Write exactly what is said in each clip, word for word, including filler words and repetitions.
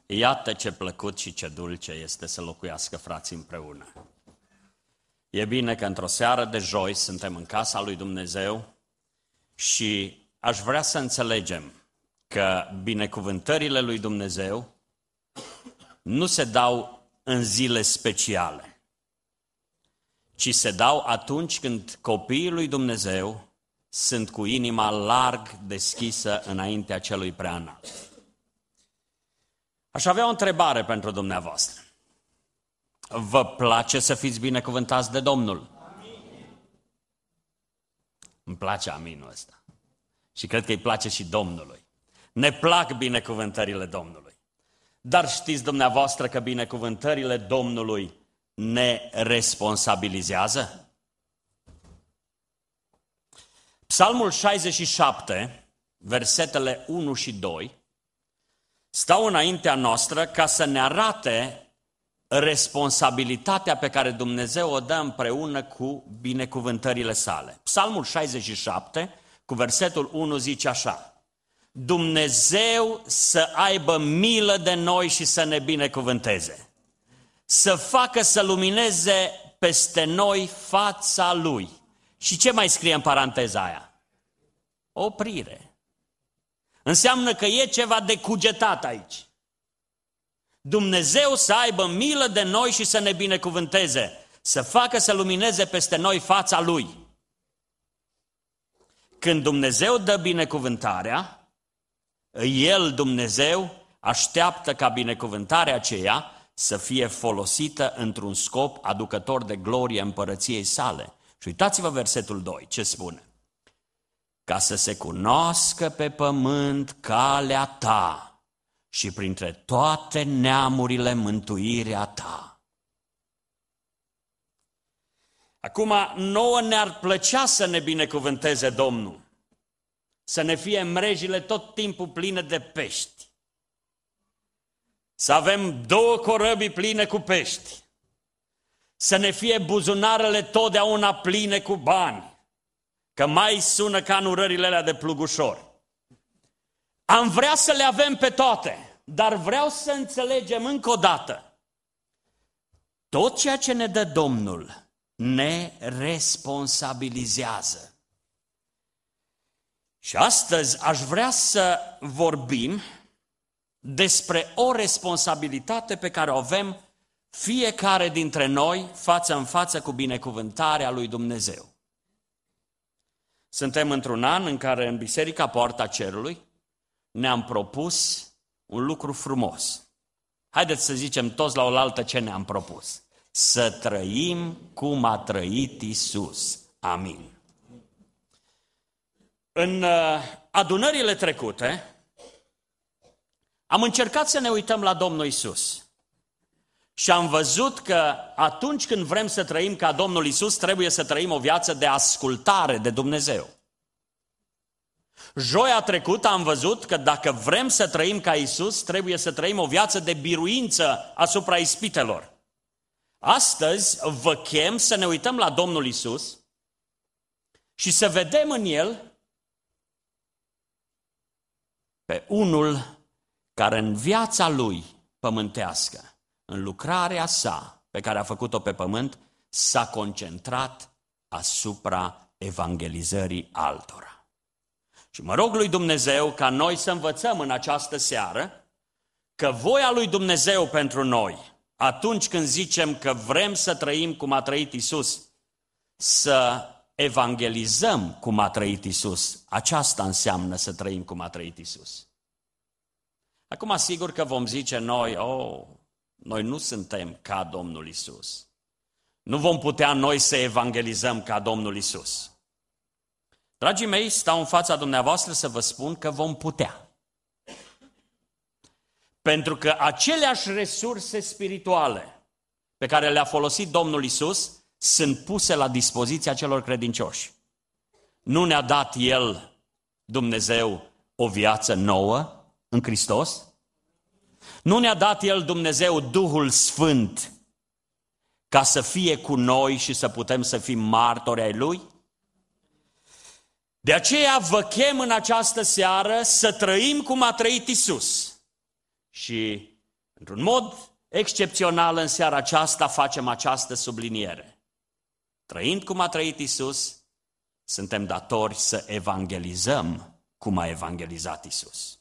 Iată ce plăcut și ce dulce este să locuiască frații împreună. E bine că într-o seară de joi suntem în casa lui Dumnezeu și aș vrea să înțelegem că binecuvântările lui Dumnezeu nu se dau în zile speciale, ci se dau atunci când copiii lui Dumnezeu sunt cu inima larg deschisă înaintea celui preanalt. Aș avea o întrebare pentru dumneavoastră. Vă place să fiți binecuvântați de Domnul? Amin. Îmi place aminul ăsta. Și cred că îi place și Domnului. Ne plac binecuvântările Domnului. Dar știți dumneavoastră că binecuvântările Domnului ne responsabilizează? Psalmul șaizeci și șapte, versetele unu și doi, stau înaintea noastră ca să ne arate responsabilitatea pe care Dumnezeu o dă împreună cu binecuvântările sale. Psalmul șaizeci și șapte, cu versetul unu, zice așa: Dumnezeu să aibă milă de noi și să ne binecuvânteze, să facă să lumineze peste noi fața Lui. Și ce mai scrie în paranteza aia? Oprire. Înseamnă că e ceva de cugetat aici. Dumnezeu să aibă milă de noi și să ne binecuvânteze, să facă să lumineze peste noi fața Lui. Când Dumnezeu dă binecuvântarea, El, Dumnezeu, așteaptă ca binecuvântarea aceea să fie folosită într-un scop aducător de glorie împărăției sale. Și uitați-vă versetul doi, ce spune? Ca să se cunoască pe pământ calea ta și printre toate neamurile mântuirea ta. Acum, nouă ne-ar plăcea să ne binecuvânteze Domnul, să ne fie mrejile tot timpul pline de pești, să avem două corăbii pline cu pești, să ne fie buzunarele totdeauna pline cu bani, că mai sună ca în urările alea de plugușor. Am vrea să le avem pe toate, dar vreau să înțelegem încă o dată. Tot ceea ce ne dă Domnul ne responsabilizează. Și astăzi aș vrea să vorbim despre o responsabilitate pe care o avem fiecare dintre noi față în față cu binecuvântarea lui Dumnezeu. Suntem într-un an în care în Biserica Poarta Cerului ne-am propus un lucru frumos. Haideți să zicem toți la oaltă ce ne-am propus. Să trăim cum a trăit Iisus. Amin. În adunările trecute am încercat să ne uităm la Domnul Iisus. Și am văzut că atunci când vrem să trăim ca Domnul Iisus, trebuie să trăim o viață de ascultare de Dumnezeu. Joia trecută am văzut că dacă vrem să trăim ca Iisus, trebuie să trăim o viață de biruință asupra ispitelor. Astăzi vă chem să ne uităm la Domnul Iisus și să vedem în El pe unul care în viața Lui pământească, în lucrarea sa pe care a făcut-o pe pământ, s-a concentrat asupra evangelizării altora. Și mă rog lui Dumnezeu ca noi să învățăm în această seară că voia lui Dumnezeu pentru noi, atunci când zicem că vrem să trăim cum a trăit Iisus, să evangelizăm cum a trăit Iisus, aceasta înseamnă să trăim cum a trăit Iisus. Acum, sigur că vom zice noi, oh, noi nu suntem ca Domnul Iisus. Nu vom putea noi să evangelizăm ca Domnul Iisus. Dragii mei, stau în fața dumneavoastră să vă spun că vom putea. Pentru că aceleași resurse spirituale pe care le-a folosit Domnul Iisus sunt puse la dispoziția celor credincioși. Nu ne-a dat El, Dumnezeu, o viață nouă în Hristos? Nu ne-a dat El, Dumnezeu, Duhul Sfânt ca să fie cu noi și să putem să fim martori ai Lui? De aceea vă chem în această seară să trăim cum a trăit Iisus. Și Într-un mod excepțional în seara aceasta facem această subliniere. Trăind cum a trăit Iisus, suntem datori să evangelizăm cum a evangelizat Iisus.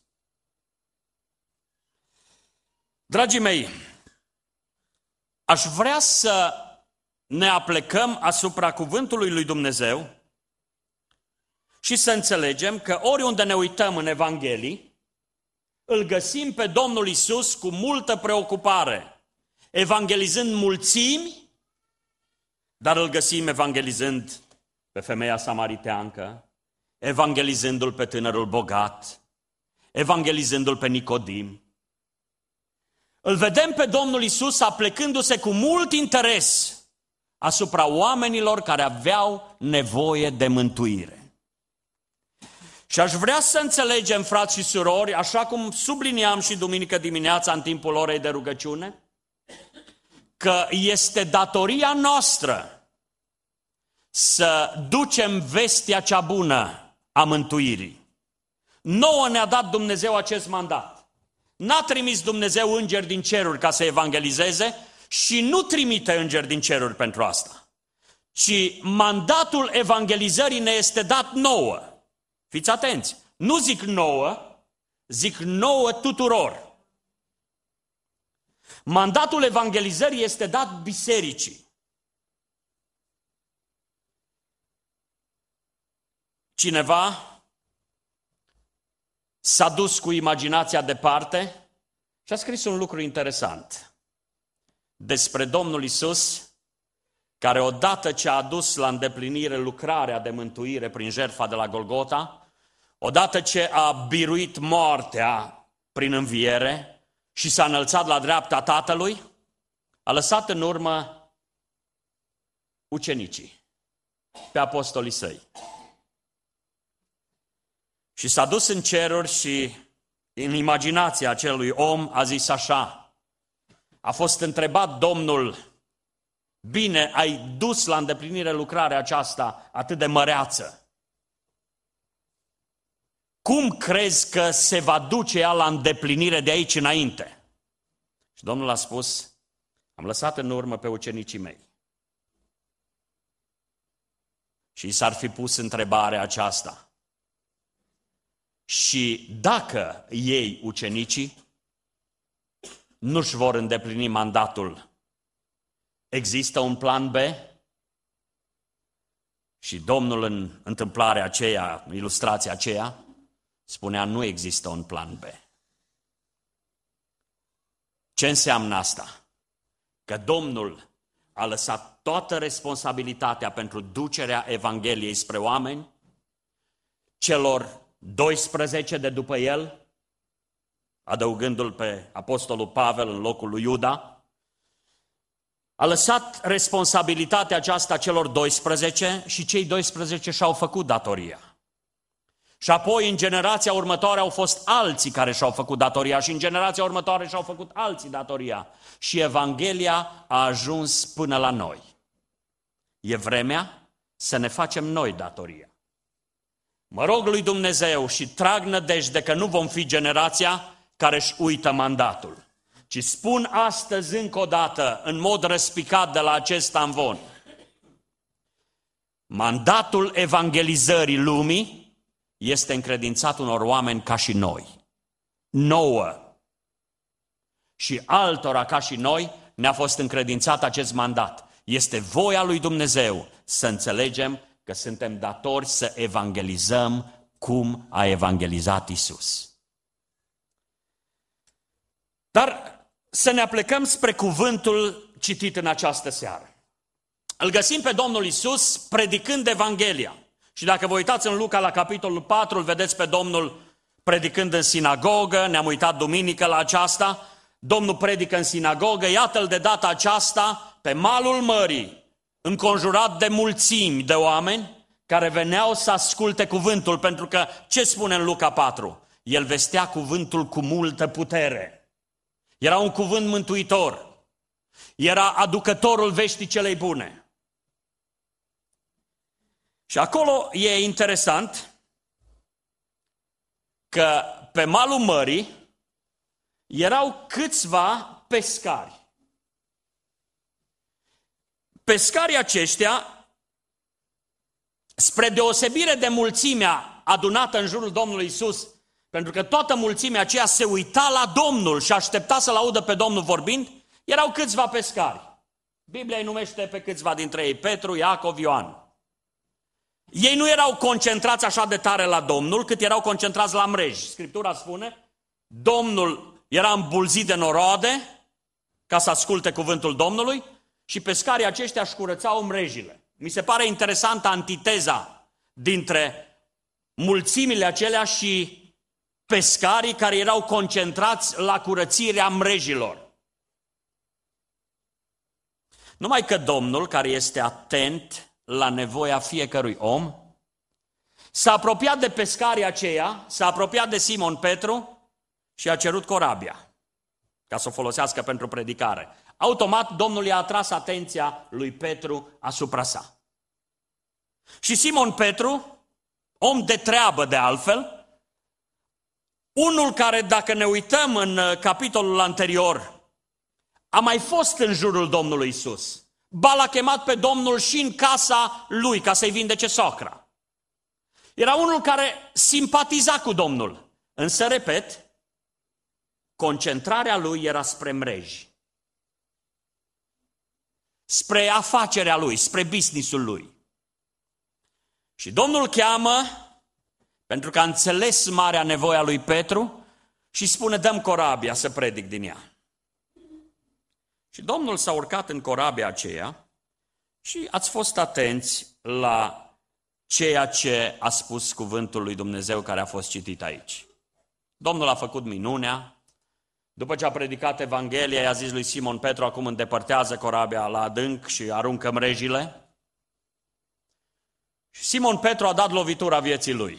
Dragii mei, aș vrea să ne aplecăm asupra cuvântului lui Dumnezeu și să înțelegem că oriunde ne uităm în Evanghelii, îl găsim pe Domnul Iisus cu multă preocupare, evangelizând mulțimi, dar îl găsim evangelizând pe femeia samariteancă, evangelizându-l pe tânărul bogat, evangelizându-l pe Nicodim. Îl vedem pe Domnul Iisus aplecându-se cu mult interes asupra oamenilor care aveau nevoie de mântuire. Și aș vrea să înțelegem, frați și surori, așa cum subliniam și duminică dimineața în timpul orei de rugăciune, că este datoria noastră să ducem vestea cea bună a mântuirii. Nouă ne-a dat Dumnezeu acest mandat. N-a trimis Dumnezeu îngeri din ceruri ca să evangelizeze și nu trimite îngeri din ceruri pentru asta. Ci mandatul evangelizării ne este dat nouă. Fiți atenți, nu zic nouă, zic nouă tuturor. Mandatul evangelizării este dat bisericii. Cineva s-a dus cu imaginația departe și a scris un lucru interesant despre Domnul Iisus, care odată ce a adus la îndeplinire lucrarea de mântuire prin jertfa de la Golgota, odată ce a biruit moartea prin înviere și s-a înălțat la dreapta Tatălui, a lăsat în urmă ucenicii, pe apostolii săi. Și s-a dus în ceruri și în imaginația acelui om a zis așa: a fost întrebat Domnul, bine, ai dus la îndeplinire lucrarea aceasta atât de măreață. Cum crezi că se va duce ea la îndeplinire de aici înainte? Și Domnul a spus: am lăsat în urmă pe ucenicii mei. Și i s-ar fi pus întrebarea aceasta: și dacă ei, ucenicii, nu-și vor îndeplini mandatul, există un plan B? Și Domnul în întâmplarea aceea, în ilustrația aceea, spunea: nu există un plan B. Ce înseamnă asta? Că Domnul a lăsat toată responsabilitatea pentru ducerea Evangheliei spre oameni celor doisprezece de după el, adăugându-l pe apostolul Pavel în locul lui Iuda. A lăsat responsabilitatea aceasta celor doisprezece și cei doisprezece și-au făcut datoria. Și apoi în generația următoare au fost alții care și-au făcut datoria și în generația următoare și-au făcut alții datoria. Și Evanghelia a ajuns până la noi. E vremea să ne facem noi datoria. Mă rog lui Dumnezeu și trag nădejde că nu vom fi generația care își uită mandatul. Ci spun astăzi încă o dată, în mod răspicat de la acest amvon: mandatul evangelizării lumii este încredințat unor oameni ca și noi. Nouă și altora ca și noi ne-a fost încredințat acest mandat. Este voia lui Dumnezeu să înțelegem că suntem datori să evangelizăm cum a evangelizat Iisus. Dar să ne aplecăm spre cuvântul citit în această seară. Îl găsim pe Domnul Iisus predicând Evanghelia. Și dacă vă uitați în Luca la capitolul patru, îl vedeți pe Domnul predicând în sinagogă, ne-am uitat duminică la aceasta, Domnul predică în sinagogă, iată-l de data aceasta pe malul mării, înconjurat de mulțimi de oameni care veneau să asculte cuvântul, pentru că ce spune în Luca patru? El vestea cuvântul cu multă putere. Era un cuvânt mântuitor. Era aducătorul veștii celei bune. Și acolo e interesant că pe malul mării erau câțiva pescari. Pescarii aceștia, spre deosebire de mulțimea adunată în jurul Domnului Iisus, pentru că toată mulțimea aceea se uita la Domnul și aștepta să-L audă pe Domnul vorbind, erau câțiva pescari. Biblia îi numește pe câțiva dintre ei, Petru, Iacov, Ioan. Ei nu erau concentrați așa de tare la Domnul, cât erau concentrați la mreji. Scriptura spune, Domnul era îmbulzit de noroade ca să asculte cuvântul Domnului și pescarii aceștia își curățau mrejile. Mi se pare interesantă antiteza dintre mulțimile acelea și pescarii care erau concentrați la curățirea mrejilor. Numai că Domnul, care este atent la nevoia fiecărui om, s-a apropiat de pescarii aceia, s-a apropiat de Simon Petru și a cerut corabia ca să o folosească pentru predicare. Automat, Domnul i-a atras atenția lui Petru asupra sa. Și Simon Petru, om de treabă de altfel, unul care, dacă ne uităm în capitolul anterior, a mai fost în jurul Domnului Iisus. Ba l-a chemat pe Domnul și în casa lui ca să-i vindece socra. Era unul care simpatiza cu Domnul. Însă, repet, concentrarea lui era spre mreji. Spre afacerea lui, spre business-ul lui. Și Domnul cheamă, pentru că a înțeles marea nevoie a lui Petru, și spune, dăm corabia să predic din ea. Și Domnul s-a urcat în corabia aceea și ați fost atenți la ceea ce a spus cuvântul lui Dumnezeu care a fost citit aici. Domnul a făcut minunea, după ce a predicat Evanghelia, i-a zis lui Simon Petru, acum îndepărtează corabia la adânc și aruncă mrejile. Și Simon Petru a dat lovitura vieții lui.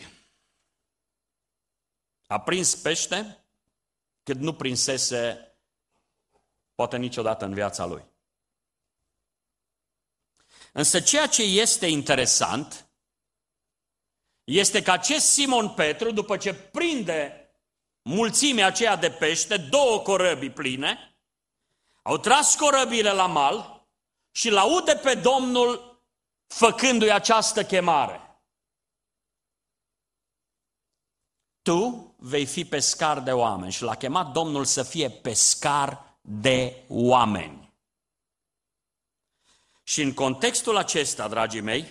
A prins pește cât nu prinsese poate niciodată în viața lui. Însă ceea ce este interesant este că acest Simon Petru, după ce prinde mulțimea aceea de pește, două corăbii pline, au tras corăbile la mal și l-aude pe Domnul făcându-i această chemare. Tu vei fi pescar de oameni și l-a chemat Domnul să fie pescar de oameni. Și în contextul acesta, dragii mei,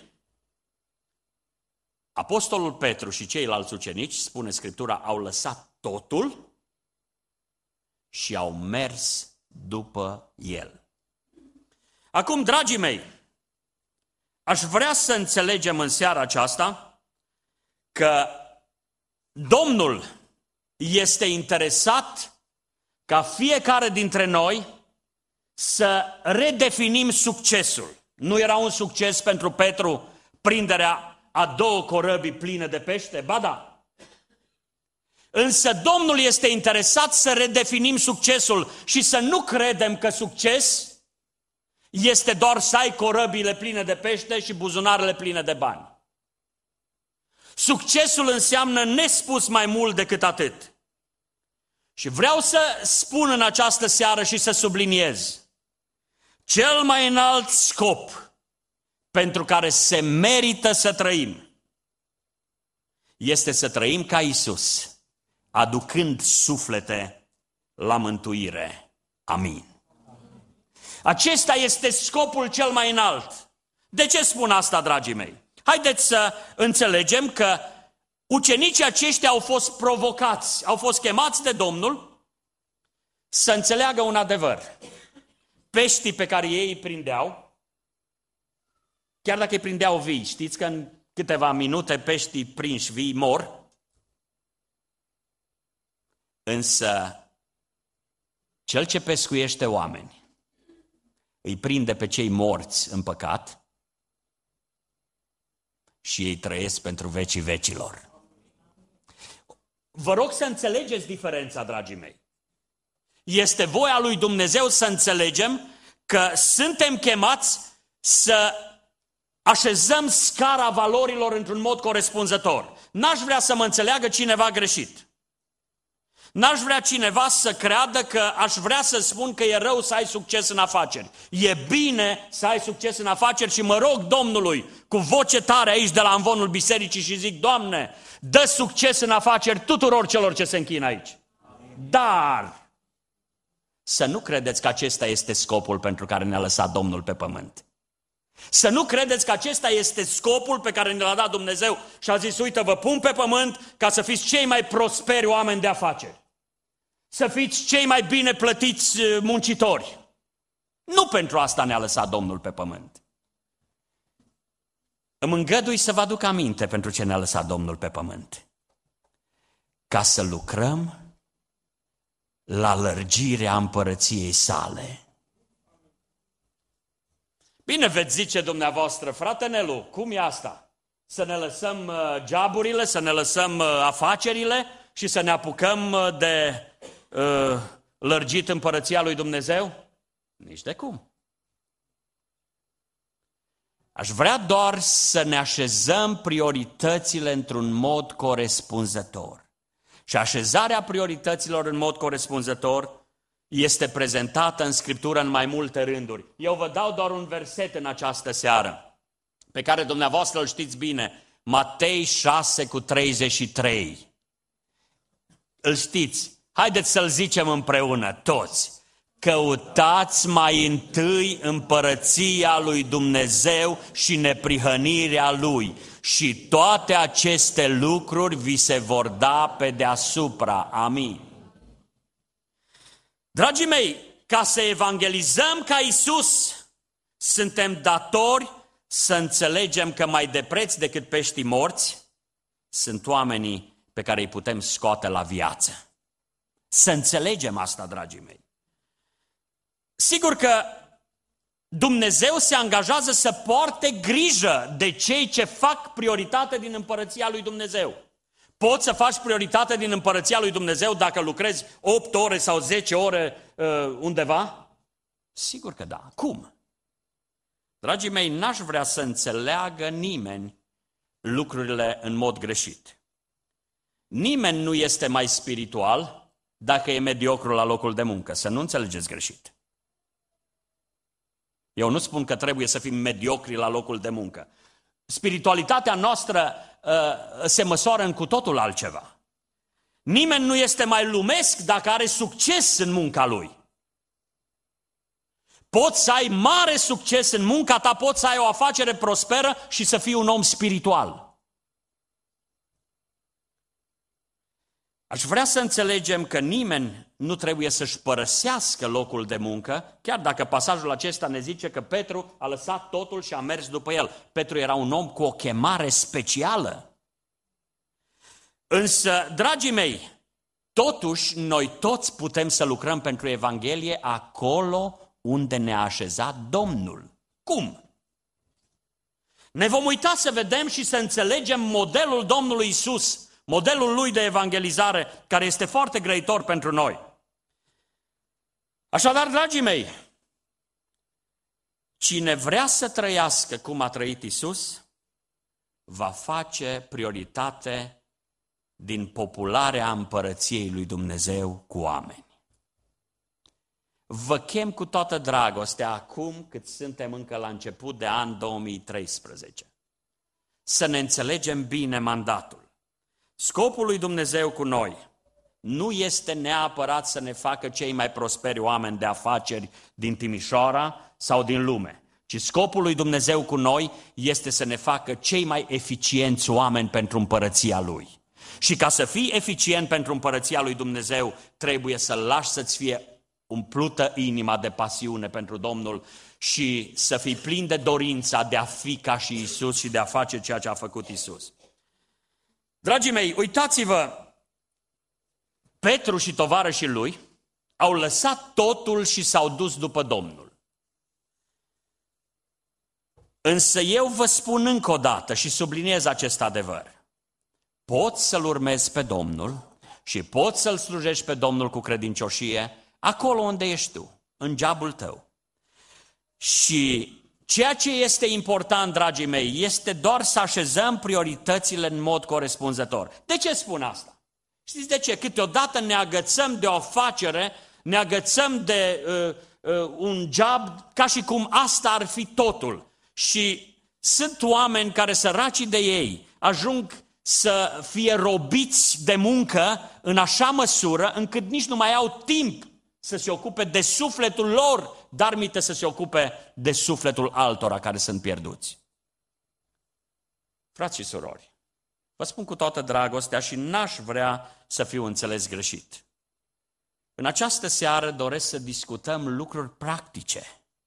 apostolul Petru și ceilalți ucenici, spune Scriptura, au lăsat totul și au mers după el. Acum, dragii mei, aș vrea să înțelegem în seara aceasta că Domnul este interesat ca fiecare dintre noi să redefinim succesul. Nu era un succes pentru Petru prinderea a două corăbii pline de pește? Ba da. Însă Domnul este interesat să redefinim succesul și să nu credem că succes este doar să ai corăbile pline de pește și buzunarele pline de bani. Succesul înseamnă nespus mai mult decât atât. Și vreau să spun în această seară și să subliniez, cel mai înalt scop pentru care se merită să trăim este să trăim ca Iisus, aducând suflete la mântuire. Amin. Acesta este scopul cel mai înalt. De ce spun asta, dragii mei? Haideți să înțelegem că ucenicii aceștia au fost provocați, au fost chemați de Domnul să înțeleagă un adevăr. Peștii pe care ei îi prindeau, chiar dacă îi prindeau vii, știți că în câteva minute peștii prinși vii mor, însă cel ce pescuiește oameni îi prinde pe cei morți în păcat și ei trăiesc pentru vecii vecilor. Vă rog să înțelegeți diferența, dragii mei. Este voia lui Dumnezeu să înțelegem că suntem chemați să așezăm scara valorilor într-un mod corespunzător. N-aș vrea să mă înțeleagă cineva greșit. N-aș vrea cineva să creadă că aș vrea să spun că e rău să ai succes în afaceri. E bine să ai succes în afaceri și mă rog Domnului cu voce tare aici de la amvonul bisericii și zic, Doamne, dă succes în afaceri tuturor celor ce se închină aici. Dar să nu credeți că acesta este scopul pentru care ne-a lăsat Domnul pe pământ. Să nu credeți că acesta este scopul pe care ne l-a dat Dumnezeu și a zis, uite, vă pun pe pământ ca să fiți cei mai prosperi oameni de afaceri. Să fiți cei mai bine plătiți muncitori. Nu pentru asta ne-a lăsat Domnul pe pământ. Îmi îngădui să vă aduc aminte pentru ce ne-a lăsat Domnul pe pământ. Ca să lucrăm la lărgirea împărăției sale. Bine veți zice dumneavoastră, frate Nelu, cum e asta? Să ne lăsăm joburile, să ne lăsăm afacerile și să ne apucăm de uh, lărgit împărăția lui Dumnezeu? Nici de cum. Aș vrea doar să ne așezăm prioritățile într-un mod corespunzător. Și așezarea priorităților în mod corespunzător este prezentată în Scriptură în mai multe rânduri. Eu vă dau doar un verset în această seară, pe care dumneavoastră îl știți bine, Matei șase cu treizeci și trei. Îl știți? Haideți să-l zicem împreună, toți. Căutați mai întâi împărăția lui Dumnezeu și neprihănirea Lui și toate aceste lucruri vi se vor da pe deasupra. Amin. Dragii mei, ca să evangelizăm ca Iisus, suntem datori să înțelegem că mai de preț decât peștii morți sunt oamenii pe care îi putem scoate la viață. Să înțelegem asta, dragii mei. Sigur că Dumnezeu se angajează să poarte grijă de cei ce fac prioritate din împărăția lui Dumnezeu. Poți să faci prioritate din împărăția lui Dumnezeu dacă lucrezi opt ore sau zece ore uh, undeva? Sigur că da. Cum? Dragii mei, n-aș vrea să înțeleagă nimeni lucrurile în mod greșit. Nimeni nu este mai spiritual dacă e mediocru la locul de muncă. Să nu înțelegeți greșit. Eu nu spun că trebuie să fim mediocri la locul de muncă. Spiritualitatea noastră uh, se măsoară în cu totul altceva. Nimeni nu este mai lumesc dacă are succes în munca lui. Poți să ai mare succes în munca ta, poți să ai o afacere prosperă și să fii un om spiritual. Aș vrea să înțelegem că nimeni nu trebuie să-și părăsească locul de muncă, chiar dacă pasajul acesta ne zice că Petru a lăsat totul și a mers după el. Petru era un om cu o chemare specială. Însă, dragii mei, totuși noi toți putem să lucrăm pentru Evanghelie acolo unde ne-a așezat Domnul. Cum? Ne vom uita să vedem și să înțelegem modelul Domnului Iisus, modelul lui de evangelizare, care este foarte grăitor pentru noi. Așadar, dragii mei, cine vrea să trăiască cum a trăit Iisus, va face prioritate din popularea împărăției lui Dumnezeu cu oameni. Vă chem cu toată dragostea acum, cât suntem încă la început de an două mii treisprezece, să ne înțelegem bine mandatul. Scopul lui Dumnezeu cu noi nu este neapărat să ne facă cei mai prosperi oameni de afaceri din Timișoara sau din lume, ci scopul lui Dumnezeu cu noi este să ne facă cei mai eficienți oameni pentru împărăția Lui. Și ca să fii eficient pentru împărăția lui Dumnezeu, trebuie să lași să-ți fie umplută inima de pasiune pentru Domnul și să fii plin de dorința de a fi ca și Iisus și de a face ceea ce a făcut Iisus. Dragii mei, uitați-vă, Petru și tovarășii lui au lăsat totul și s-au dus după Domnul. Însă eu vă spun încă o dată și subliniez acest adevăr. Poți să-L urmezi pe Domnul și poți să-L slujești pe Domnul cu credincioșie acolo unde ești tu, în jobul tău. Și ceea ce este important, dragii mei, este doar să așezăm prioritățile în mod corespunzător. De ce spun asta? Știți de ce? Câteodată ne agățăm de o afacere, ne agățăm de uh, uh, un job ca și cum asta ar fi totul. Și sunt oameni care, săracii de ei, ajung să fie robiți de muncă în așa măsură încât nici nu mai au timp să se ocupe de sufletul lor, dar minte să se ocupe de sufletul altora care sunt pierduți. Frați și surori, vă spun cu toată dragostea și n-aș vrea să fiu înțeles greșit. În această seară doresc să discutăm lucruri practice.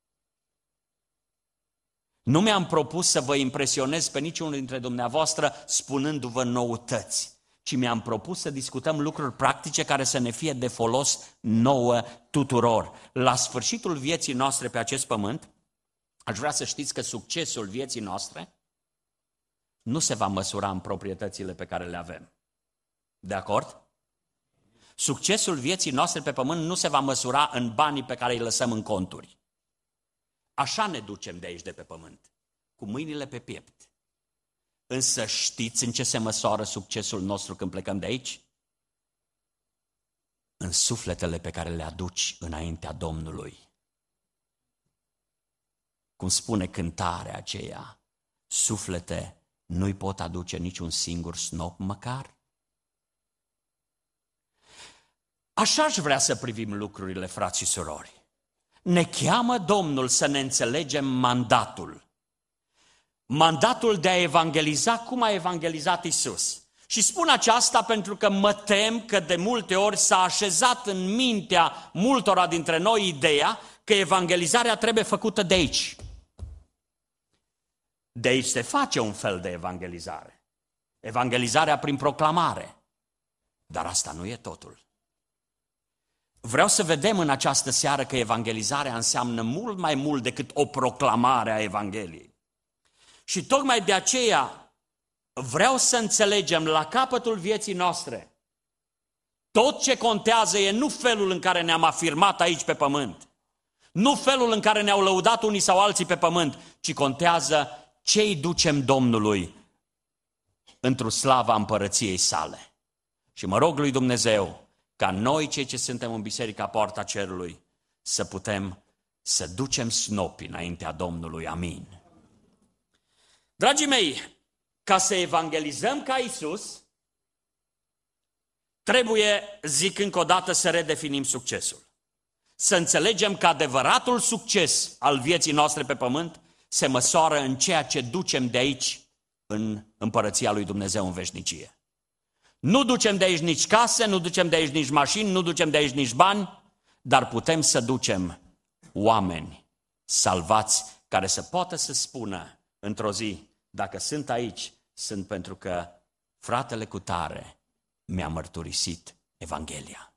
Nu mi-am propus să vă impresionez pe niciunul dintre dumneavoastră spunându-vă noutăți, ci mi-am propus să discutăm lucruri practice care să ne fie de folos nouă tuturor. La sfârșitul vieții noastre pe acest pământ, aș vrea să știți că succesul vieții noastre nu se va măsura în proprietățile pe care le avem. De acord? Succesul vieții noastre pe pământ nu se va măsura în banii pe care îi lăsăm în conturi. Așa ne ducem de aici, de pe pământ, cu mâinile pe piept. Însă știți în ce se măsoară succesul nostru când plecăm de aici? În sufletele pe care le aduci înaintea Domnului. Cum spune cântarea aceea, suflete nu-i pot aduce niciun singur snop măcar? Așa aș vrea să privim lucrurile, frați și surori. Ne cheamă Domnul să ne înțelegem mandatul. Mandatul de a evangeliza cum a evangelizat Iisus. Și spun aceasta pentru că mă tem că de multe ori s-a așezat în mintea multora dintre noi ideea că evangelizarea trebuie făcută de aici. De aici se face un fel de evangelizare. Evangelizarea prin proclamare. Dar asta nu e totul. Vreau să vedem în această seară că evangelizarea înseamnă mult mai mult decât o proclamare a Evangheliei. Și tocmai de aceea vreau să înțelegem la capătul vieții noastre, tot ce contează e nu felul în care ne-am afirmat aici pe pământ, nu felul în care ne-au lăudat unii sau alții pe pământ, ci contează ce îi ducem Domnului într-o slava împărăției sale. Și mă rog lui Dumnezeu ca noi, cei ce suntem în Biserica Poarta Cerului, să putem să ducem snopi înaintea Domnului. Amin. Dragii mei, ca să evangelizăm ca Iisus, trebuie, zic încă o dată, să redefinim succesul. Să înțelegem că adevăratul succes al vieții noastre pe pământ se măsoară în ceea ce ducem de aici în împărăția lui Dumnezeu în veșnicie. Nu ducem de aici nici case, nu ducem de aici nici mașini, nu ducem de aici nici bani, dar putem să ducem oameni salvați care să poată să spună într-o zi, dacă sunt aici, sunt pentru că fratele cutare mi-a mărturisit Evanghelia.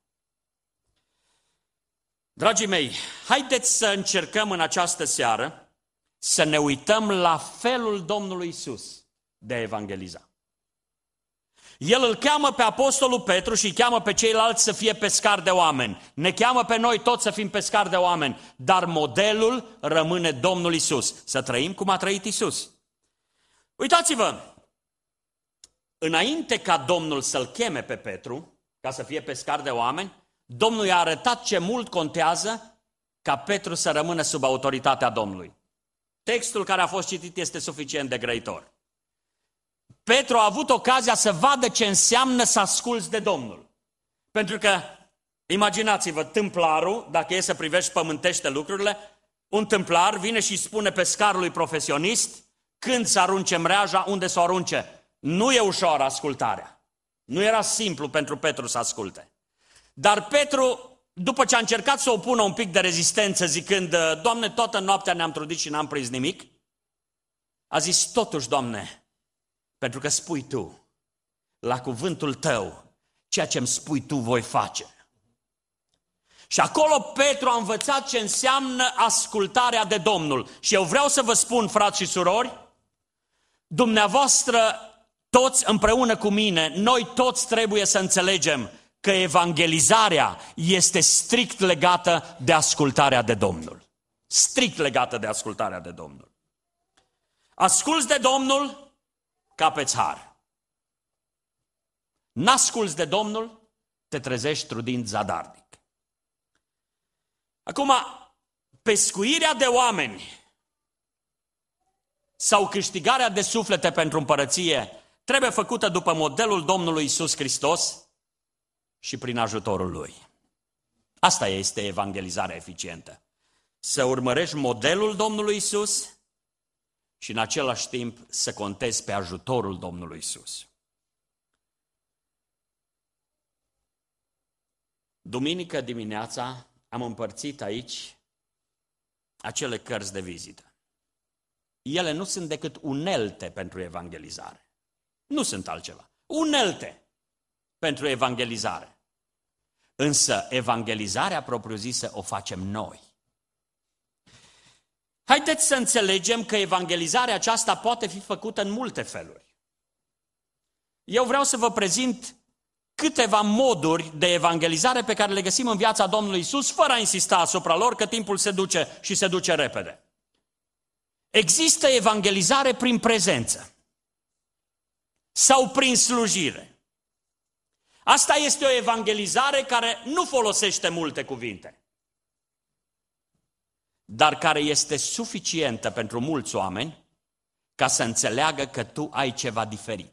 Dragii mei, haideți să încercăm în această seară să ne uităm la felul Domnului Iisus de a evangeliza. El îl cheamă pe apostolul Petru și îi cheamă pe ceilalți să fie pescari de oameni. Ne cheamă pe noi toți să fim pescari de oameni, dar modelul rămâne Domnul Iisus. Să trăim cum a trăit Iisus. Uitați-vă, înainte ca Domnul să-l cheme pe Petru, ca să fie pescar de oameni, Domnul i-a arătat ce mult contează ca Petru să rămână sub autoritatea Domnului. Textul care a fost citit este suficient de grăitor. Petru a avut ocazia să vadă ce înseamnă să asculți de Domnul. Pentru că, imaginați-vă, tâmplarul, dacă e să privești pământește lucrurile, un tâmplar vine și spune pescarului profesionist când să arunce mreaja, unde să o arunce. Nu e ușoară ascultarea. Nu era simplu pentru Petru să asculte. Dar Petru, după ce a încercat să opună un pic de rezistență, zicând, Doamne, toată noaptea ne-am trudit și n-am prins nimic, a zis, totuși, Doamne, pentru că spui Tu, la cuvântul Tău, ceea ce îmi spui Tu voi face. Și acolo Petru a învățat ce înseamnă ascultarea de Domnul. Și eu vreau să vă spun, frați și surori, dumneavoastră toți împreună cu mine, noi toți trebuie să înțelegem că evangelizarea este strict legată de ascultarea de Domnul. Strict legată de ascultarea de Domnul. Asculți de Domnul, capeți har. n-asculți de Domnul, te trezești trudind zadarnic. Acum, pescuirea de oameni sau câștigarea de suflete pentru împărăție trebuie făcută după modelul Domnului Iisus Hristos și prin ajutorul Lui. Asta este evangelizarea eficientă. Să urmărești modelul Domnului Iisus și în același timp să contezi pe ajutorul Domnului Iisus. Duminică dimineața am împărțit aici acele cărți de vizită. Ele nu sunt decât unelte pentru evangelizare. Nu sunt altceva. Unelte pentru evangelizare. Însă evangelizarea propriu-zisă o facem noi. Haideți să înțelegem că evangelizarea aceasta poate fi făcută în multe feluri. Eu vreau să vă prezint câteva moduri de evangelizare pe care le găsim în viața Domnului Iisus, fără a insista asupra lor, că timpul se duce și se duce repede. Există evangelizare prin prezență sau prin slujire. Asta este o evangelizare care nu folosește multe cuvinte, dar care este suficientă pentru mulți oameni ca să înțeleagă că tu ai ceva diferit.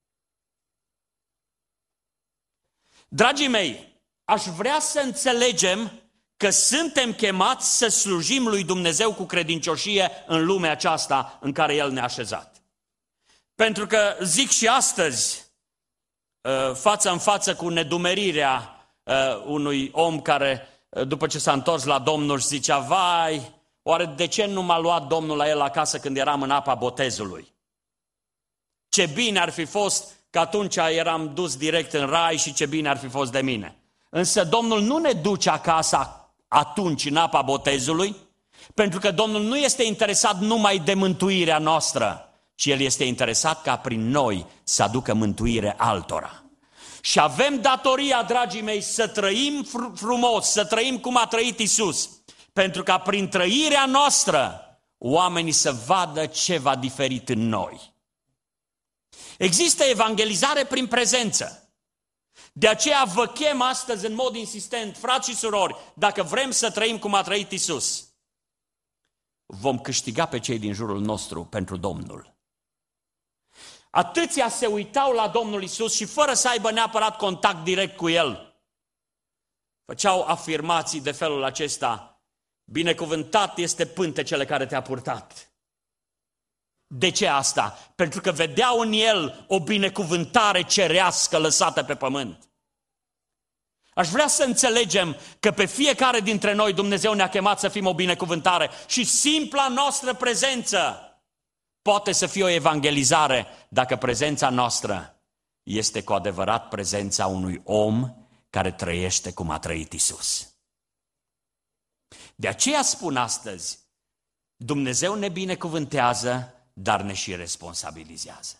Dragii mei, aș vrea să înțelegem că suntem chemați să slujim lui Dumnezeu cu credincioșie în lumea aceasta în care El ne-a așezat. Pentru că zic și astăzi, față în față cu nedumerirea unui om care, după ce s-a întors la Domnul, și zicea, vai, oare de ce nu m-a luat Domnul la el acasă când eram în apa botezului? Ce bine ar fi fost că atunci eram dus direct în rai și ce bine ar fi fost de mine. Însă Domnul nu ne duce acasă atunci în apa botezului, pentru că Domnul nu este interesat numai de mântuirea noastră, ci El este interesat ca prin noi să aducă mântuire altora. Și avem datoria, dragii mei, să trăim frumos, să trăim cum a trăit Iisus, pentru ca prin trăirea noastră oamenii să vadă ceva diferit în noi. Există evangelizare prin prezență. De aceea vă chem astăzi în mod insistent, frați și surori, dacă vrem să trăim cum a trăit Iisus, vom câștiga pe cei din jurul nostru pentru Domnul. Atâția se uitau la Domnul Iisus și fără să aibă neapărat contact direct cu El, făceau afirmații de felul acesta, binecuvântat este pântecele care te-a purtat. De ce asta? Pentru că vedeau în El o binecuvântare cerească lăsată pe pământ. Aș vrea să înțelegem că pe fiecare dintre noi Dumnezeu ne-a chemat să fim o binecuvântare și simpla noastră prezență poate să fie o evangelizare dacă prezența noastră este cu adevărat prezența unui om care trăiește cum a trăit Iisus. De aceea spun astăzi, Dumnezeu ne binecuvântează, dar ne și responsabilizează.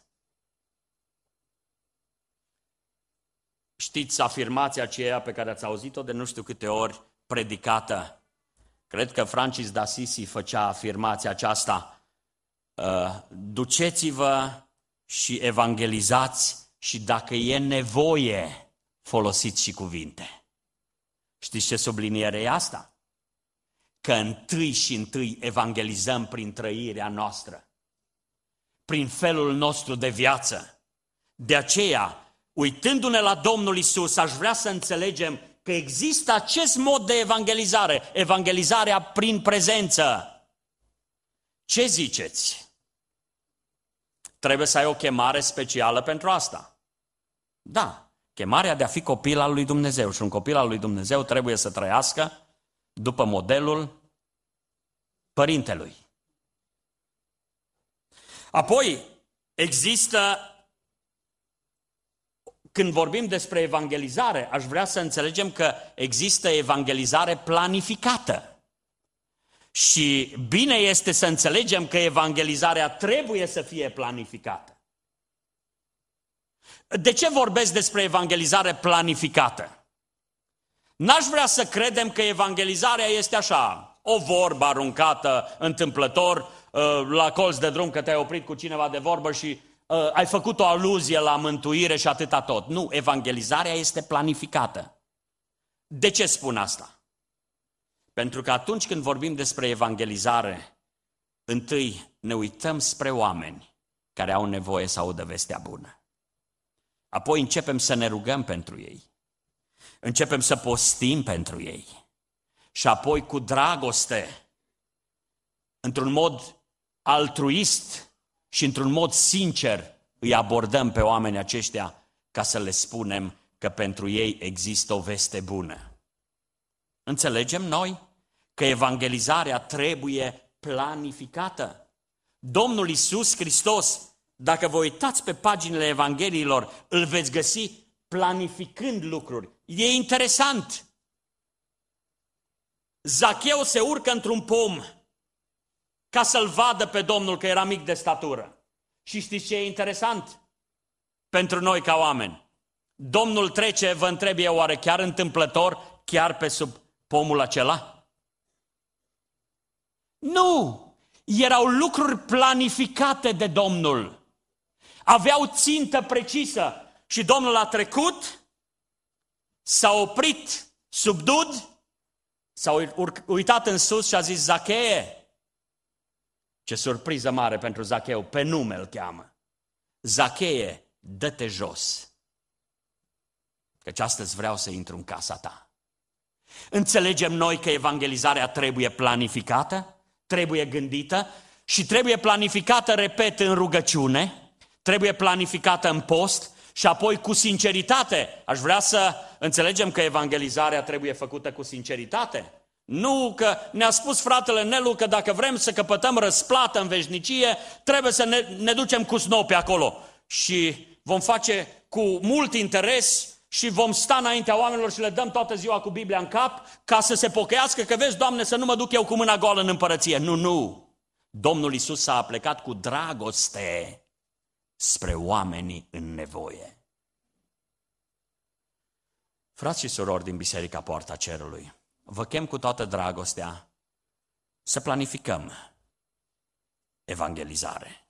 Știți afirmația aceea pe care ați auzit-o de nu știu câte ori predicată? Cred că Francis d'Assisi făcea afirmația aceasta. Duceți-vă și evangelizați și dacă e nevoie, folosiți și cuvinte. Știți ce subliniere e asta? Că întâi și întâi evangelizăm prin trăirea noastră, prin felul nostru de viață. De aceea, uitându-ne la Domnul Iisus, aș vrea să înțelegem că există acest mod de evangelizare, evangelizarea prin prezență. Ce ziceți? Trebuie să ai o chemare specială pentru asta. Da, chemarea de a fi copil al lui Dumnezeu și un copil al lui Dumnezeu trebuie să trăiască după modelul părintelui. Apoi, există, când vorbim despre evangelizare, aș vrea să înțelegem că există evangelizare planificată. Și bine este să înțelegem că evangelizarea trebuie să fie planificată. De ce vorbesc despre evangelizare planificată? N-aș vrea să credem că evangelizarea este așa, o vorbă aruncată întâmplător la colț de drum, că te-ai oprit cu cineva de vorbă și ai făcut o aluzie la mântuire și atâta tot. Nu, evangelizarea este planificată. De ce spun asta? Pentru că atunci când vorbim despre evangelizare, întâi ne uităm spre oameni care au nevoie să audă vestea bună. Apoi începem să ne rugăm pentru ei. Începem să postim pentru ei. Și apoi cu dragoste, într-un mod altruist și într-un mod sincer, îi abordăm pe oamenii aceștia ca să le spunem că pentru ei există o veste bună. Înțelegem noi că evangelizarea trebuie planificată. Domnul Iisus Hristos, dacă vă uitați pe paginile Evangheliilor, îl veți găsi planificând lucruri. E interesant. Zacheu se urcă într-un pom ca să-l vadă pe Domnul, că era mic de statură. Și știți ce e interesant? Pentru noi ca oameni. Domnul trece, vă întreb eu, oare chiar întâmplător, chiar pe sub pomul acela? Nu! Erau lucruri planificate de Domnul. Aveau țintă precisă. Și Domnul a trecut, s-a oprit sub dud, s-a uitat în sus și a zis: Zacheie! Ce surpriză mare pentru Zacheu, pe nume îl cheamă. Zacheie, dă-te jos, căci astăzi vreau să intru în casa ta. Înțelegem noi că evangelizarea trebuie planificată, trebuie gândită și trebuie planificată, repet, în rugăciune, trebuie planificată în post și apoi cu sinceritate. Aș vrea să înțelegem că evangelizarea trebuie făcută cu sinceritate. Nu că ne-a spus fratele Nelu că dacă vrem să căpătăm răsplată în veșnicie, trebuie să ne, ne ducem cu snopi acolo. Și vom face cu mult interes și vom sta înaintea oamenilor și le dăm toată ziua cu Biblia în cap ca să se pocăiască, că vezi, Doamne, să nu mă duc eu cu mâna goală în împărăție. Nu, nu. Domnul Iisus s-a plecat cu dragoste spre oamenii în nevoie. Frați și surori din Biserica Poarta Cerului, vă chem cu toată dragostea să planificăm evangelizare.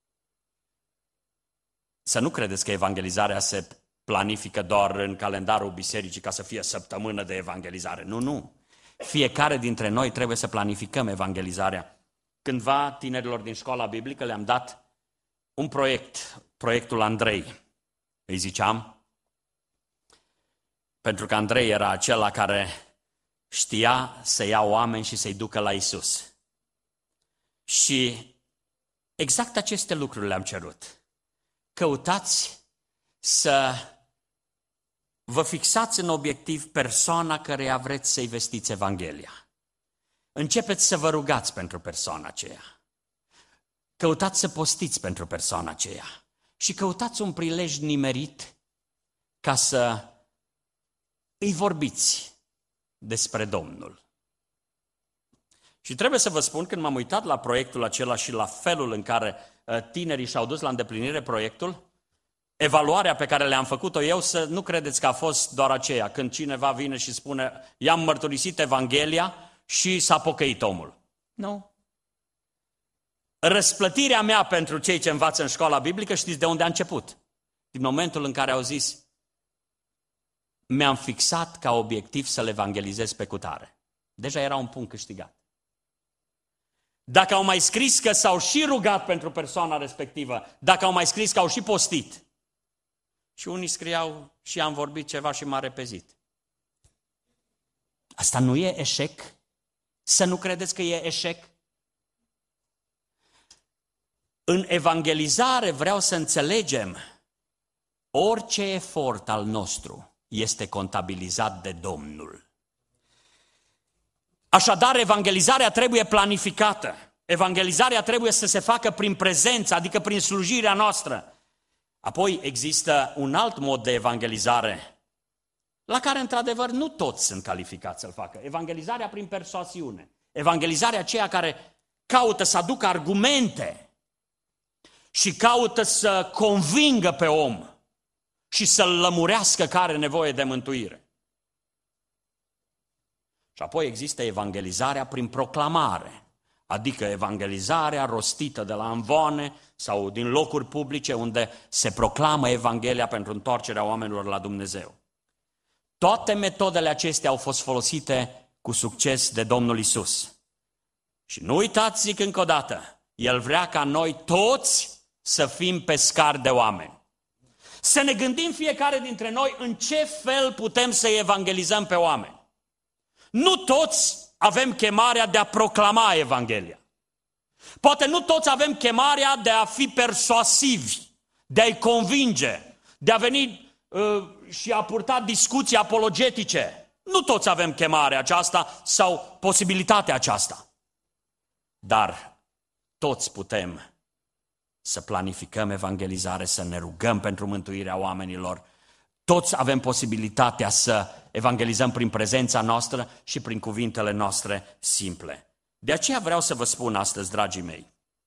Să nu credeți că evangelizarea se planifică doar în calendarul bisericii ca să fie săptămână de evangelizare. Nu, nu. Fiecare dintre noi trebuie să planificăm evangelizarea. Cândva tinerilor din școala biblică le-am dat un proiect, proiectul Andrei, îi ziceam, pentru că Andrei era acela care știa să ia oameni și să-i ducă la Iisus. Și exact aceste lucruri le-am cerut. Căutați să vă fixați în obiectiv persoana căreia vreți să-i vestiți Evanghelia. Începeți să vă rugați pentru persoana aceea. Căutați să postiți pentru persoana aceea. Și căutați un prilej nimerit ca să îi vorbiți despre Domnul. Și trebuie să vă spun, când m-am uitat la proiectul acela și la felul în care tinerii și-au dus la îndeplinire proiectul, evaluarea pe care le-am făcut-o eu, să nu credeți că a fost doar aceea, când cineva vine și spune: i-am mărturisit Evanghelia și s-a pocăit omul. Nu. Răsplătirea mea pentru cei ce învață în școala biblică, știți de unde a început? Din momentul în care au zis: mi-am fixat ca obiectiv să-l evangelizez pe cutare. Deja era un punct câștigat. Dacă au mai scris că s-au și rugat pentru persoana respectivă, dacă au mai scris că au și postit, și unii scriau: și am vorbit ceva și m-a repezit. Asta nu e eșec? Să nu credeți că e eșec? În evangelizare vreau să înțelegem, orice efort al nostru este contabilizat de Domnul. Așadar, evangelizarea trebuie planificată. Evangelizarea trebuie să se facă prin prezență, adică prin slujirea noastră. Apoi există un alt mod de evangelizare, la care, într-adevăr, nu toți sunt calificați să-l facă. Evangelizarea prin persoasiune. Evangelizarea aceea care caută să aducă argumente și caută să convingă pe om și să-l lămurească că are nevoie de mântuire. Și apoi există evangelizarea prin proclamare, adică evangelizarea rostită de la amvoane sau din locuri publice unde se proclamă Evanghelia pentru întoarcerea oamenilor la Dumnezeu. Toate metodele acestea au fost folosite cu succes de Domnul Isus. Și nu uitați, zic încă o dată, El vrea ca noi toți să fim pescari de oameni. Să ne gândim fiecare dintre noi în ce fel putem să evangelizăm pe oameni. Nu toți avem chemarea de a proclama Evanghelia. Poate nu toți avem chemarea de a fi persuasivi, de a-i convinge, de a veni uh, și a purta discuții apologetice. Nu toți avem chemarea aceasta sau posibilitatea aceasta. Dar toți putem să planificăm evangelizare, să ne rugăm pentru mântuirea oamenilor. Toți avem posibilitatea să evangelizăm prin prezența noastră și prin cuvintele noastre simple. De aceea vreau să vă spun astăzi, dragii mei,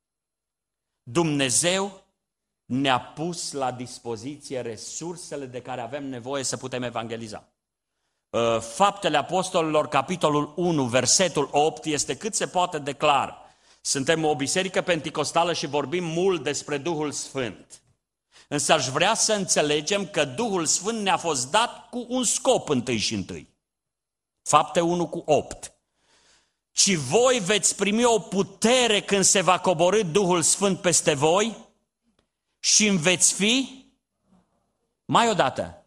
Dumnezeu ne-a pus la dispoziție resursele de care avem nevoie să putem evangeliza. Faptele Apostolilor, capitolul unu, versetul opt, este cât se poate de clar. Suntem o biserică penticostală și vorbim mult despre Duhul Sfânt. Însă aș vrea să înțelegem că Duhul Sfânt ne-a fost dat cu un scop întâi și întâi. Fapte unu cu opt. Ci voi veți primi o putere când se va coborî Duhul Sfânt peste voi și îmi veți fi, mai odată,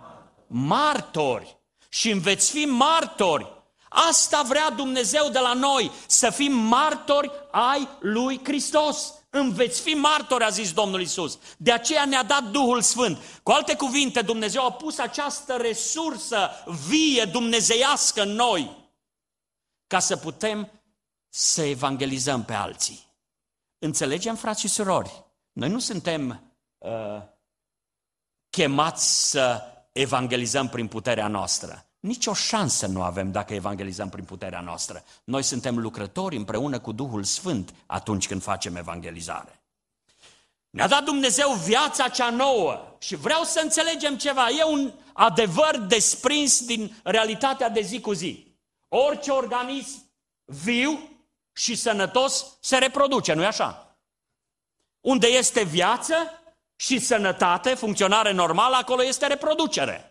martori. Și îmi veți fi martori. Asta vrea Dumnezeu de la noi, să fim martori ai lui Hristos. Îmi veți fi martori, a zis Domnul Iisus. De aceea ne-a dat Duhul Sfânt. Cu alte cuvinte, Dumnezeu a pus această resursă vie, dumnezeiască în noi, ca să putem să evangelizăm pe alții. Înțelegem, frați și surori? Noi nu suntem uh, chemați să evangelizăm prin puterea noastră. Nici o șansă nu avem dacă evangelizăm prin puterea noastră. Noi suntem lucrători împreună cu Duhul Sfânt atunci când facem evangelizare. Ne-a dat Dumnezeu viața cea nouă și vreau să înțelegem ceva. E un adevăr desprins din realitatea de zi cu zi. Orice organism viu și sănătos se reproduce, nu-i așa? Unde este viață și sănătate, funcționare normală, acolo este reproducere.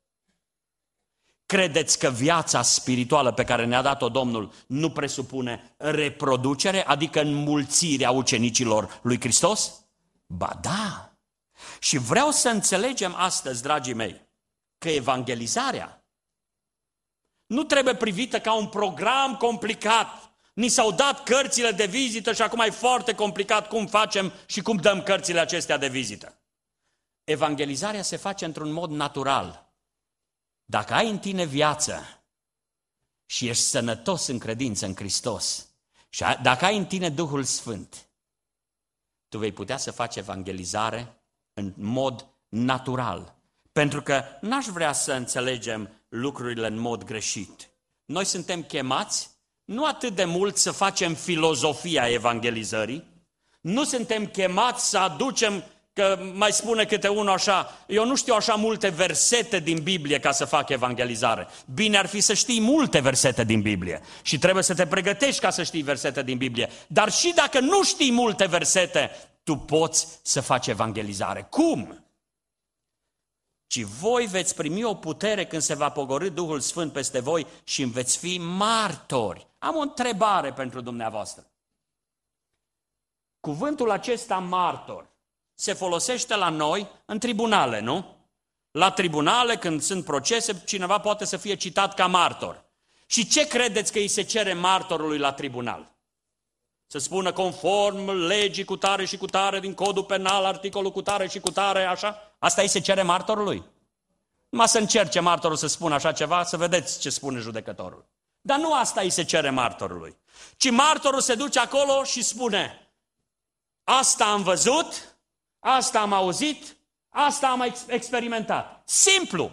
Credeți că viața spirituală pe care ne-a dat-o Domnul nu presupune reproducere, adică înmulțirea ucenicilor lui Hristos? Ba da! Și vreau să înțelegem astăzi, dragii mei, că evangelizarea nu trebuie privită ca un program complicat. Ni s-au dat cărțile de vizită și acum e foarte complicat cum facem și cum dăm cărțile acestea de vizită. Evangelizarea se face într-un mod natural. Dacă ai în tine viață și ești sănătos în credință în Hristos și dacă ai în tine Duhul Sfânt, tu vei putea să faci evangelizare în mod natural. Pentru că n-aș vrea să înțelegem lucrurile în mod greșit. Noi suntem chemați nu atât de mult să facem filozofia evangelizării, nu suntem chemați să aducem, că mai spune câte unul așa, eu nu știu așa multe versete din Biblie ca să fac evangelizare. Bine ar fi să știi multe versete din Biblie și trebuie să te pregătești ca să știi versete din Biblie. Dar și dacă nu știi multe versete, tu poți să faci evangelizare. Cum? Ci voi veți primi o putere când se va pogorî Duhul Sfânt peste voi și îmi veți fi martori. Am o întrebare pentru dumneavoastră. Cuvântul acesta martor se folosește la noi în tribunale, nu? La tribunale, când sunt procese, cineva poate să fie citat ca martor. Și ce credeți că îi se cere martorului la tribunal? Să spună conform legii cu tare și cu tare din codul penal, articolul cu tare și cu tare, așa? Asta îi se cere martorului? Numai să încerce martorul să spună așa ceva, să vedeți ce spune judecătorul. Dar nu asta îi se cere martorului. Ci martorul se duce acolo și spune: asta am văzut, asta am auzit, asta am experimentat. Simplu.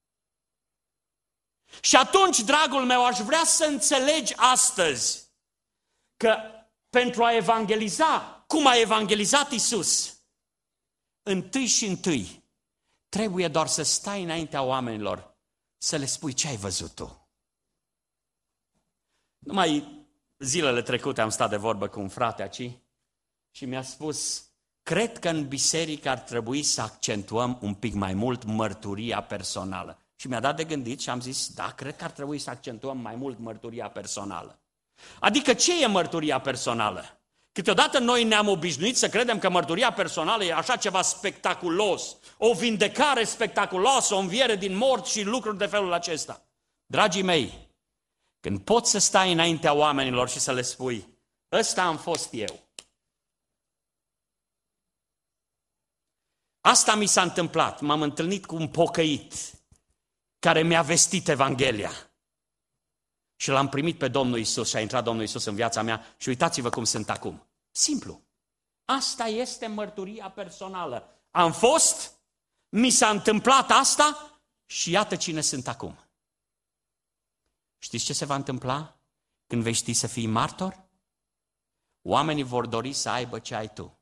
Și atunci, dragul meu, aș vrea să înțelegi astăzi că pentru a evangeliza, cum a evangelizat Iisus, întâi și întâi trebuie doar să stai înaintea oamenilor, să le spui ce ai văzut tu. Nu mai Zilele trecute am stat de vorbă cu un frate aici și mi-a spus, cred că în biserică ar trebui să accentuăm un pic mai mult mărturia personală. Și mi-a dat de gândit și am zis, da, cred că ar trebui să accentuăm mai mult mărturia personală. Adică ce e mărturia personală? Câteodată noi ne-am obișnuit să credem că mărturia personală e așa ceva spectaculos, o vindecare spectaculoasă, o înviere din morți și lucruri de felul acesta. Dragii mei, când poți să stai înaintea oamenilor și să le spui, ăsta am fost eu. Asta mi s-a întâmplat, m-am întâlnit cu un pocăit care mi-a vestit Evanghelia. Și l-am primit pe Domnul Iisus și a intrat Domnul Iisus în viața mea și uitați-vă cum sunt acum. Simplu. Asta este mărturia personală. Am fost, mi s-a întâmplat asta și iată cine sunt acum. Știți ce se va întâmpla când vei ști să fii martor? Oamenii vor dori să aibă ce ai tu.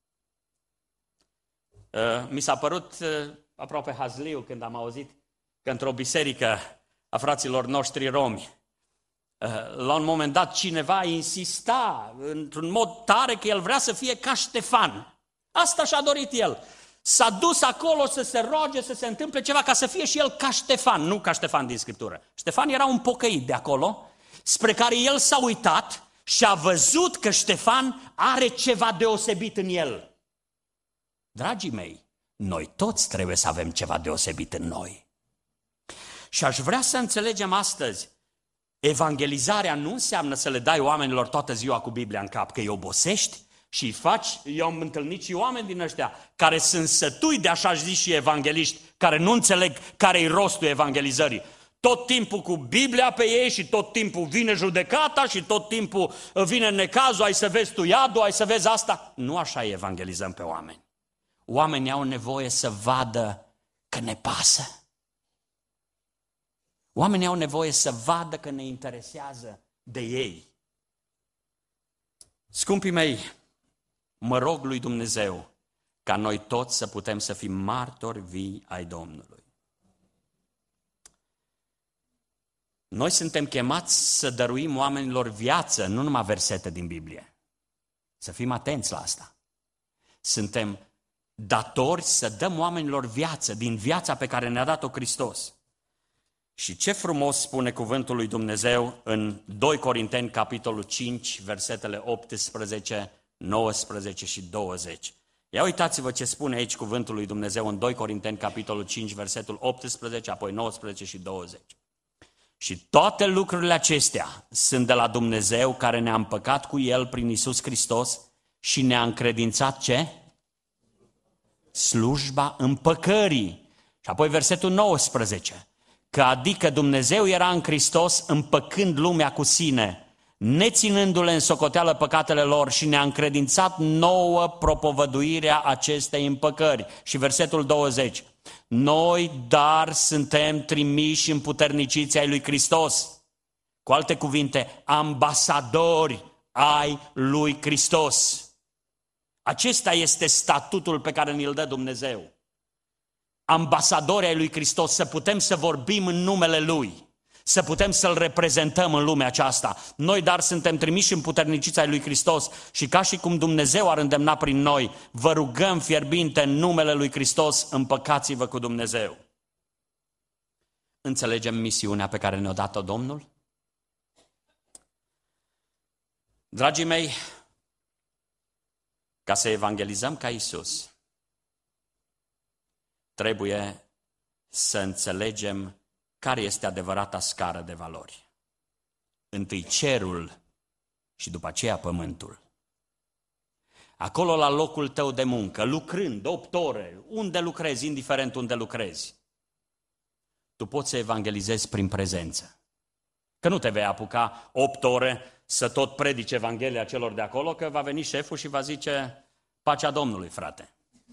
Mi s-a părut aproape hazliu când am auzit că într-o biserică a fraților noștri romi, la un moment dat cineva insista într-un mod tare că el vrea să fie ca Ștefan. Asta și-a dorit el. S-a dus acolo să se roage, să se întâmple ceva ca să fie și el ca Ștefan, nu ca Ștefan din Scriptură. Ștefan era un pocăit de acolo, spre care el s-a uitat și a văzut că Ștefan are ceva deosebit în el. Dragii mei, noi toți trebuie să avem ceva deosebit în noi. Și aș vrea să înțelegem astăzi, evangelizarea nu înseamnă să le dai oamenilor toată ziua cu Biblia în cap, că îi obosești și îi faci. Eu am întâlnit și oameni din ăștia care sunt sătui de așa zis și evangeliști, care nu înțeleg care-i rostul evangelizării. Tot timpul cu Biblia pe ei și tot timpul vine judecata și tot timpul vine necazul, ai să vezi tu iadul, ai să vezi asta. Nu așa îi evangelizăm pe oameni. Oamenii au nevoie să vadă că ne pasă. Oamenii au nevoie să vadă că ne interesează de ei. Scumpii mei, mă rog lui Dumnezeu ca noi toți să putem să fim martori vii ai Domnului. Noi suntem chemați să dăruim oamenilor viață, nu numai versete din Biblie. Să fim atenți la asta. Suntem datori să dăm oamenilor viață, din viața pe care ne-a dat-o Hristos. Și ce frumos spune cuvântul lui Dumnezeu în doi Corinteni, capitolul cinci, versetele optsprezece, nouăsprezece și douăzeci. Ia uitați-vă ce spune aici cuvântul lui Dumnezeu în doi Corinteni, capitolul cinci, versetul optsprezece, apoi nouăsprezece și douăzeci. Și toate lucrurile acestea sunt de la Dumnezeu, care ne-a împăcat cu El prin Iisus Hristos și ne-a încredințat ce? Slujba împăcării. Și apoi versetul nouăsprezece. Că adică Dumnezeu era în Hristos împăcând lumea cu sine, neținându-le în socoteală păcatele lor și ne-a încredințat nouă propovăduirea acestei împăcări. Și versetul douăzeci. Noi, dar, suntem trimiși împuterniciți ai lui Hristos. Cu alte cuvinte, ambasadori ai lui Hristos. Acesta este statutul pe care ni-l dă Dumnezeu. Ambasadori ai lui Hristos, să putem să vorbim în numele Lui, să putem să-L reprezentăm în lumea aceasta. Noi, dar, suntem trimiși împuterniciți ai lui Hristos și ca și cum Dumnezeu ar îndemna prin noi, vă rugăm fierbinte în numele lui Hristos, împăcați-vă cu Dumnezeu. Înțelegem misiunea pe care ne-a dat-o Domnul? Dragii mei, ca să evangelizăm ca Iisus, trebuie să înțelegem care este adevărata scară de valori. Întâi cerul și după aceea pământul. Acolo la locul tău de muncă, lucrând opt ore, unde lucrezi, indiferent unde lucrezi, tu poți să evangelizezi prin prezență. Că nu te vei apuca opt ore să tot predici Evanghelia celor de acolo, că va veni șeful și va zice, pacea Domnului, frate.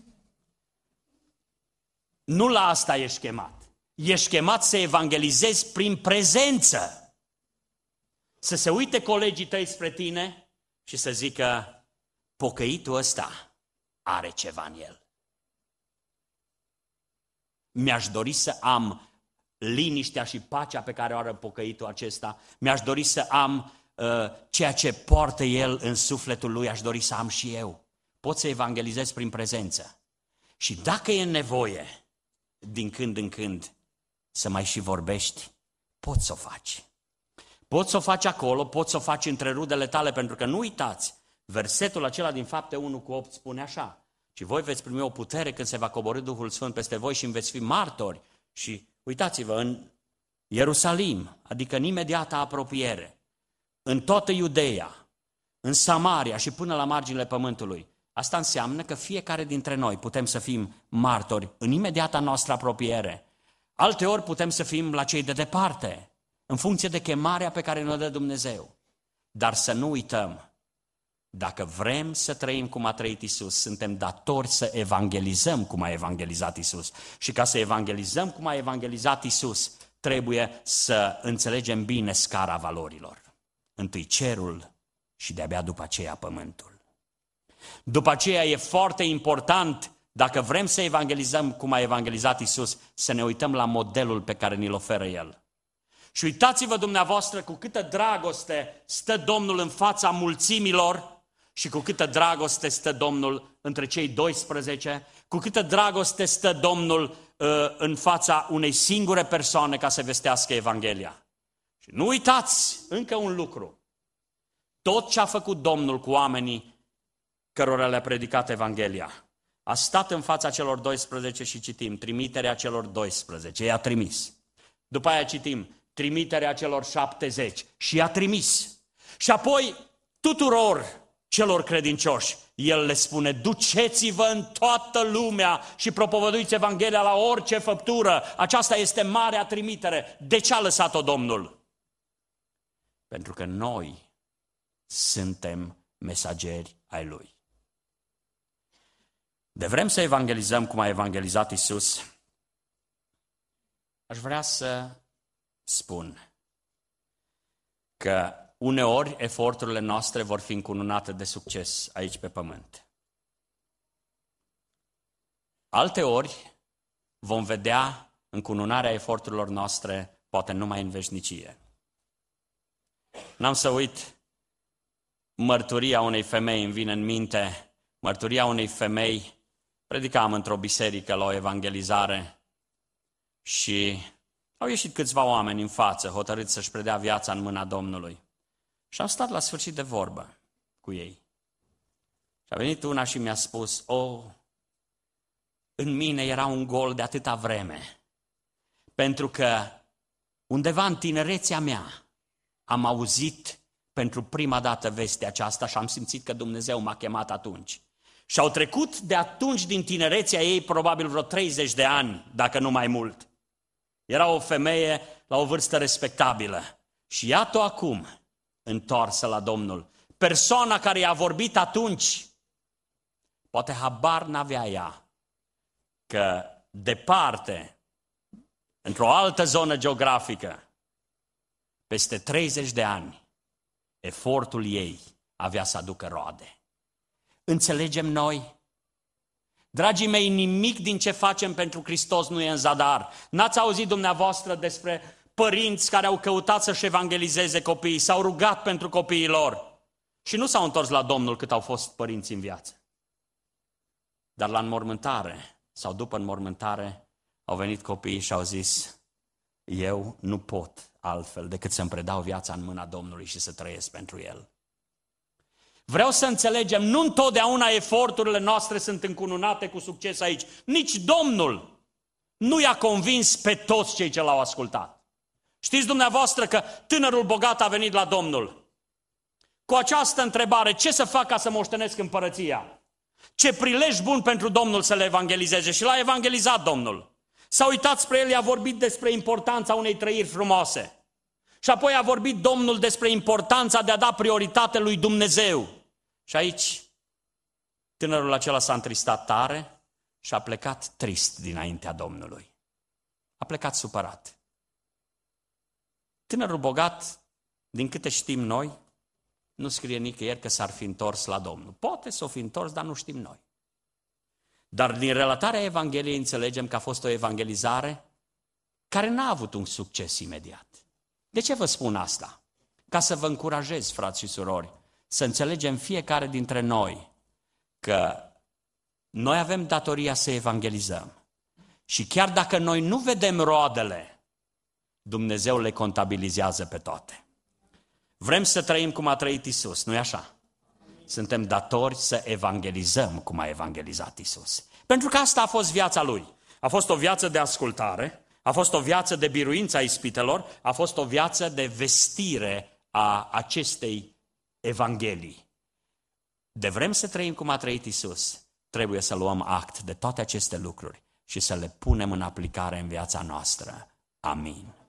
Nu la asta ești chemat. Ești chemat să evangelizezi prin prezență. Să se uite colegii tăi spre tine și să zică, pocăitul ăsta are ceva în el. Mi-aș dori să am liniștea și pacea pe care o are pocăitul acesta. Mi-aș dori să am ceea ce poartă el în sufletul lui, aș dori să am și eu. Pot să evangelizez prin prezență. Și dacă e nevoie, din când în când, să mai și vorbești, poți să o faci. Poți să o faci acolo, poți să o faci între rudele tale, pentru că nu uitați, versetul acela din Fapte unu cu opt spune așa: și voi veți primi o putere când se va coborî Duhul Sfânt peste voi și îmi veți fi martori. Și uitați-vă, în Ierusalim, adică în imediata apropiere, în toată Iudeea, în Samaria și până la marginile pământului. Asta înseamnă că fiecare dintre noi putem să fim martori în imediata noastră apropiere. Alteori putem să fim la cei de departe, în funcție de chemarea pe care ne-o dă Dumnezeu. Dar să nu uităm, dacă vrem să trăim cum a trăit Iisus, suntem datori să evangelizăm cum a evangelizat Iisus. Și ca să evangelizăm cum a evangelizat Iisus, trebuie să înțelegem bine scara valorilor. Întâi cerul și de-abia după aceea pământul. După aceea e foarte important, dacă vrem să evangelizăm cum a evangelizat Iisus, să ne uităm la modelul pe care ni-l oferă El. Și uitați-vă dumneavoastră cu câtă dragoste stă Domnul în fața mulțimilor și cu câtă dragoste stă Domnul între cei doisprezece, cu câtă dragoste stă Domnul uh, în fața unei singure persoane ca să vestească Evanghelia. Și nu uitați încă un lucru. Tot ce a făcut Domnul cu oamenii cărora le-a predicat Evanghelia, a stat în fața celor doisprezece și citim trimiterea celor doisprezece, i-a trimis. După aia citim trimiterea celor șaptezeci și i-a trimis. Și apoi tuturor celor credincioși, El le spune: duceți-vă în toată lumea și propovăduiți Evanghelia la orice făptură. Aceasta este marea trimitere. De ce a lăsat-o Domnul? Pentru că noi suntem mesageri ai Lui. De vrem să evangelizăm cum a evangelizat Iisus, aș vrea să spun că uneori eforturile noastre vor fi încununate de succes aici pe pământ. Alteori vom vedea încununarea eforturilor noastre poate numai în veșnicie. N-am să uit mărturia unei femei, îmi vine în minte, mărturia unei femei. Predicam într-o biserică la o evangelizare și au ieșit câțiva oameni în față, hotărâți să-și predea viața în mâna Domnului. Și am stat la sfârșit de vorbă cu ei. Și a venit una și mi-a spus: o, în mine era un gol de atâta vreme, pentru că undeva în tinerețea mea am auzit pentru prima dată vestea aceasta și am simțit că Dumnezeu m-a chemat atunci. Și au trecut de atunci, din tinerețea ei, probabil vreo treizeci de ani, dacă nu mai mult. Era o femeie la o vârstă respectabilă. Și iată-o acum, întoarsă la Domnul. Persoana care i-a vorbit atunci, poate habar n-avea ea că departe, într-o altă zonă geografică, peste treizeci de ani, efortul ei avea să aducă roade. Înțelegem noi? Dragii mei, nimic din ce facem pentru Hristos nu e în zadar. N-ați auzit dumneavoastră despre părinți care au căutat să-și evangelizeze copiii, s-au rugat pentru copiii lor și nu s-au întors la Domnul cât au fost părinți în viață. Dar la înmormântare sau după înmormântare au venit copiii și au zis: eu nu pot altfel decât să-mi predau viața în mâna Domnului și să trăiesc pentru El. Vreau să înțelegem, nu întotdeauna eforturile noastre sunt încununate cu succes aici. Nici Domnul nu i-a convins pe toți cei ce l-au ascultat. Știți dumneavoastră că tânărul bogat a venit la Domnul cu această întrebare: ce să fac ca să moștenesc împărăția? Ce prilej bun pentru Domnul să le evangelizeze. Și l-a evangelizat Domnul. S-a uitat spre el, i-a vorbit despre importanța unei trăiri frumoase. Și apoi a vorbit Domnul despre importanța de a da prioritate lui Dumnezeu. Și aici tânărul acela s-a întristat tare și a plecat trist dinaintea Domnului. A plecat supărat. Tânărul bogat, din câte știm noi, nu scrie nicăieri că s-ar fi întors la Domnul. Poate s-o fi întors, dar nu știm noi. Dar din relatarea Evangheliei înțelegem că a fost o evangelizare care n-a avut un succes imediat. De ce vă spun asta? ca să vă încurajez, frați și surori, să înțelegem fiecare dintre noi că noi avem datoria să evangelizăm. Și chiar dacă noi nu vedem roadele, Dumnezeu le contabilizează pe toate. Vrem să trăim cum a trăit Iisus, nu-i așa? Suntem datori să evangelizăm cum a evangelizat Iisus. Pentru că asta a fost viața Lui. A fost o viață de ascultare, a fost o viață de biruință a ispitelor, a fost o viață de vestire a acestei evanghelii. De vrem să trăim cum a trăit Iisus, trebuie să luăm act de toate aceste lucruri și să le punem în aplicare în viața noastră. Amin.